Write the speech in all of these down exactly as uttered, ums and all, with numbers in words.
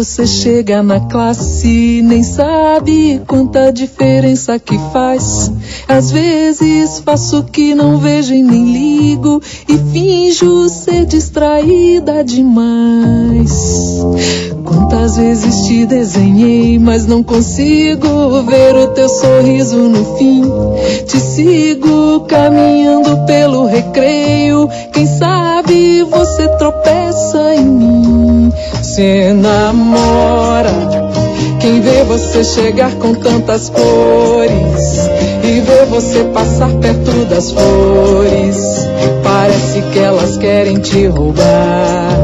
você chega na classe, nem sabe quanta diferença que faz. Às vezes faço que não vejo e nem ligo, e finjo ser distraída demais. Quantas vezes te desenhei, mas não consigo ver o teu sorriso no fim. Te sigo caminhando pelo recreio, quem sabe você tropeça em mim. Se namora quem vê você chegar com tantas cores e vê você passar perto das flores. Parece que elas querem te roubar.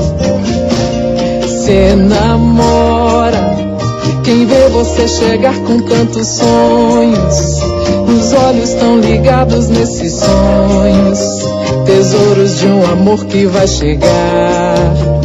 Se namora quem vê você chegar com tantos sonhos. Os olhos estão ligados nesses sonhos, tesouros de um amor que vai chegar.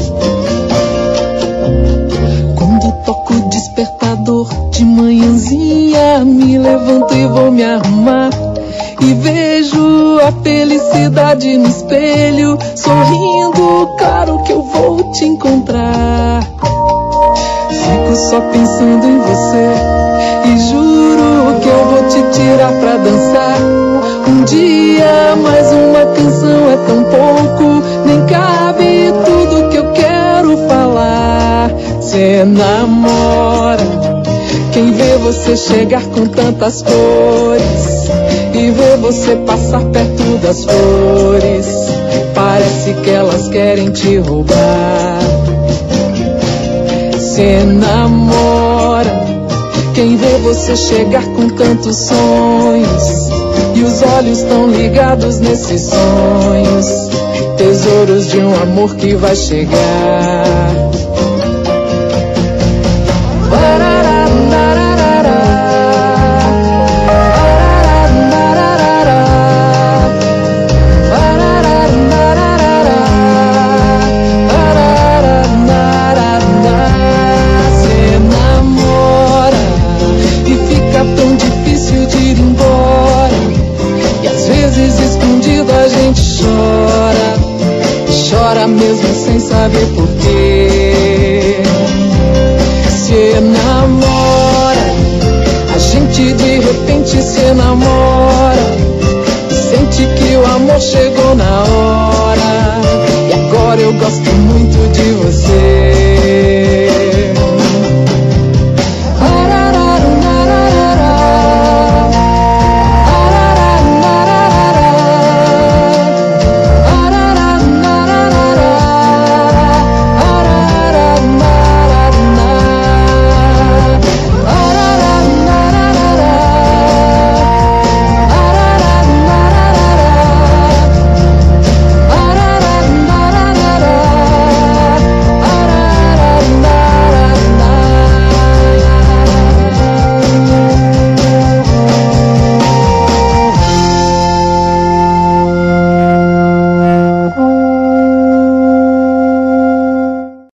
Quando toco o despertador de manhãzinha, me levanto e vou me arrumar, e vejo a felicidade no espelho, sorrindo, claro que eu vou te encontrar. Fico só pensando em você e juro que eu vou te tirar pra dançar. Um dia mais uma canção é tão pouco, nem cabe tudo que eu quero falar. Cê namora quem vê você chegar com tantas cores e vê você passar perto das flores. Parece que elas querem te roubar. Cê namora quem vê você chegar com tantos sonhos, e os olhos estão ligados nesses sonhos, tesouros de um amor que vai chegar. Mesmo sem saber porquê. Se namora, a gente de repente se enamora, sente que o amor chegou na hora. E agora eu gosto muito de